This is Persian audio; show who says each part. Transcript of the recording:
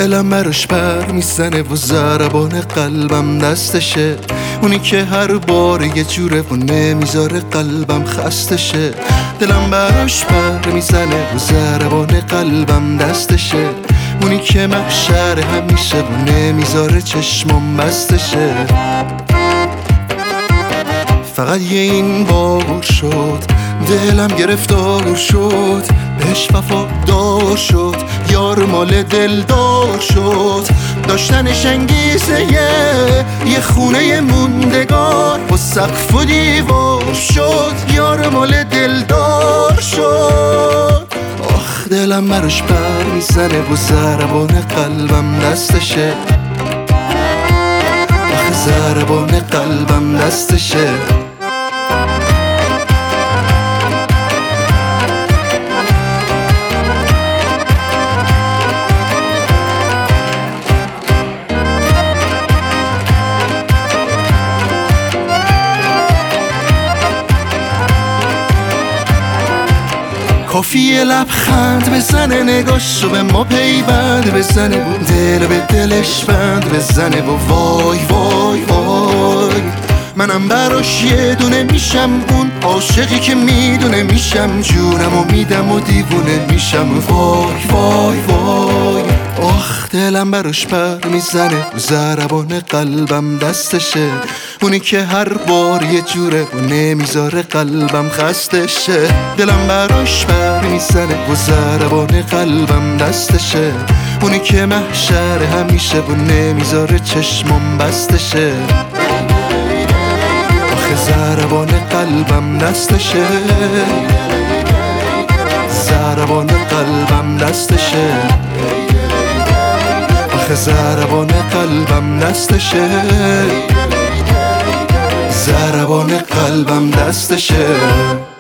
Speaker 1: دلم براش پر میزنه و ضربان قلبم دستشه، اونی که هر بار یه جوره و نمیذاره قلبم خسته شه. دلم براش پر میزنه و ضربان قلبم دستشه، اونی که محشر همیشه و نمیذاره چشمم بسته شه. فقط یه این بار شد دلم گرفتار شد، بهش وفادار شد، یار مال دلدار شد. داشتنش انگیزه یه خونه موندگار، با سقف و دیوار شد، یار مال دلدار شد. آخ دلم براش پر میزنه و ضربان قلبم دستشه، آخ ضربان قلبم دستشه. کافیه لبخند بزنه، نگاش رو به ما پیوند بزنه و دل به دلش بند بزنه و وای وای وای. منم براش یه دونه میشم، اون عاشقی که میدونه میشم، جونم و میدم و دیوونه میشم. وای وای وای. آخ دلم براش پر میزنه و ضربان قلبم دستشه، اونی که هر بار یه جوره و نمیذاره قلبم خسته شه. دلم براش پر میزنه و ضربان قلبم دستشه، اونی که محشر همیشه و نمیذاره چشمم بسته شه. آخه ضربان قلبم دستشه، ضربان قلبم دستشه، آخه ضربان قلبم دستشه، ضربان قلبم دستشه.